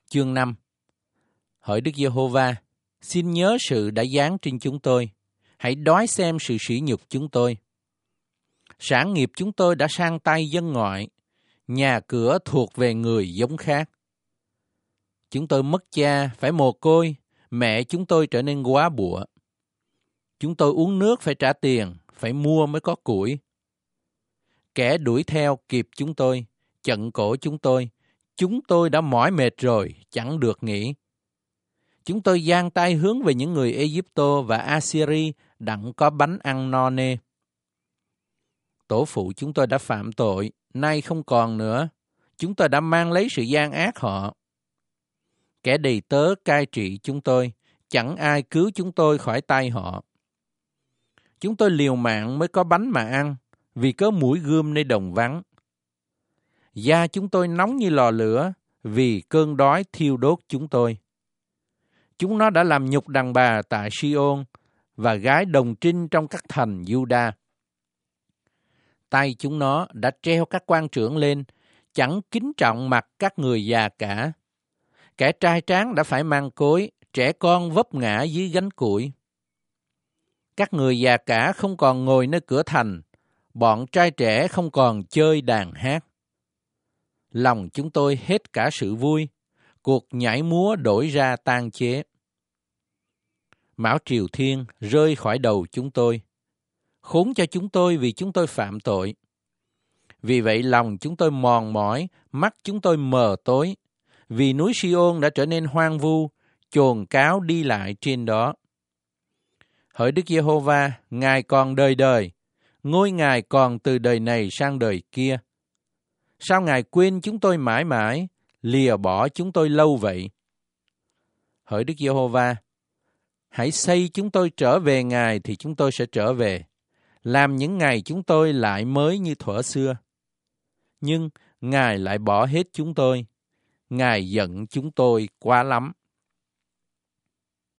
Chương 5. Hỡi Đức Giê-hô-va, xin nhớ sự đã giáng trên chúng tôi. Hãy đói xem sự sỉ nhục chúng tôi. Sản nghiệp chúng tôi đã sang tay dân ngoại, nhà cửa thuộc về người giống khác. Chúng tôi mất cha, phải mồ côi, mẹ chúng tôi trở nên góa bụa. Chúng tôi uống nước phải trả tiền, phải mua mới có củi. Kẻ đuổi theo kịp chúng tôi, chặn cổ chúng tôi đã mỏi mệt rồi, chẳng được nghỉ. Chúng tôi giang tay hướng về những người Ê-díp-tô và Assyri đặng có bánh ăn no nê. Tổ phụ chúng tôi đã phạm tội, nay không còn nữa. Chúng tôi đã mang lấy sự gian ác họ. Kẻ đầy tớ cai trị chúng tôi, chẳng ai cứu chúng tôi khỏi tay họ. Chúng tôi liều mạng mới có bánh mà ăn, vì có mũi gươm nơi đồng vắng. Da chúng tôi nóng như lò lửa, vì cơn đói thiêu đốt chúng tôi. Chúng nó đã làm nhục đàn bà tại Si-ôn và gái đồng trinh trong các thành Giu-đa. Tay chúng nó đã treo các quan trưởng lên, chẳng kính trọng mặt các người già cả. Kẻ trai tráng đã phải mang cối, trẻ con vấp ngã dưới gánh củi. Các người già cả không còn ngồi nơi cửa thành, bọn trai trẻ không còn chơi đàn hát. Lòng chúng tôi hết cả sự vui, cuộc nhảy múa đổi ra tan chế. Mão triều thiên rơi khỏi đầu chúng tôi. Khốn cho chúng tôi vì chúng tôi phạm tội. Vì vậy lòng chúng tôi mòn mỏi, mắt chúng tôi mờ tối. Vì núi Si-ôn đã trở nên hoang vu, chồn cáo đi lại trên đó. Hỡi Đức Giê-hô-va, Ngài còn đời đời, ngôi Ngài còn từ đời này sang đời kia. Sao Ngài quên chúng tôi mãi mãi, lìa bỏ chúng tôi lâu vậy? Hỡi Đức Giê-hô-va, hãy xây chúng tôi trở về Ngài thì chúng tôi sẽ trở về, làm những ngày chúng tôi lại mới như thuở xưa. Nhưng Ngài lại bỏ hết chúng tôi, Ngài giận chúng tôi quá lắm.